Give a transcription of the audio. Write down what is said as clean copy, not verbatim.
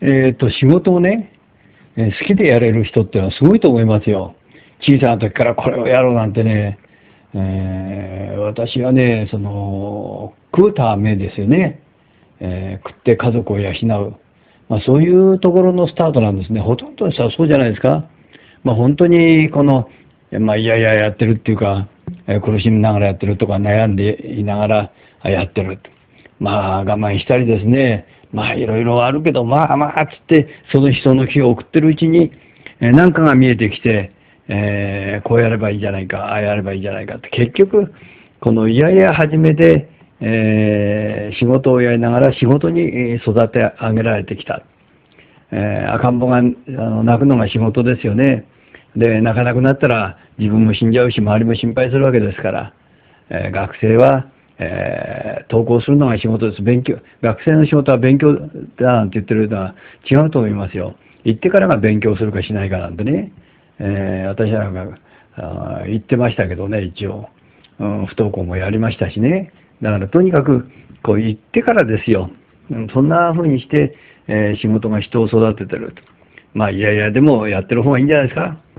仕事をね、好きでやれる人ってのはすごいと思いますよ。小さな時からこれをやろうなんてね、私はね、食うためですよね。食って家族を養う。まあ、そういうところのスタートなんですね。ほとんどの人はそうじゃないですか。まあ、本当にまあ、いやいややってるっていうか、苦しみながらやってるとか悩んでいながらやってる。まあ、我慢したりですね。まあ、いろいろあるけど、まあまあ、つって、その人の日を送ってるうちに、何かが見えてきて、こうやればいいじゃないか、ああやればいいじゃないかって、結局、このいやいや始めで、仕事をやりながら仕事に育て上げられてきた。赤ん坊が泣くのが仕事ですよね。で、泣かなくなったら自分も死んじゃうし、周りも心配するわけですから、学生は、登校するのが仕事です。学生の仕事は勉強だなんて言ってるのは違うと思いますよ。行ってからが勉強するかしないかなんてね。私なんか言ってましたけどね、一応、不登校もやりましたしね。だからとにかくこう行ってからですよ。そんな風にして、仕事が人を育ててると。まあいやいやでもやってる方がいいんじゃないですか。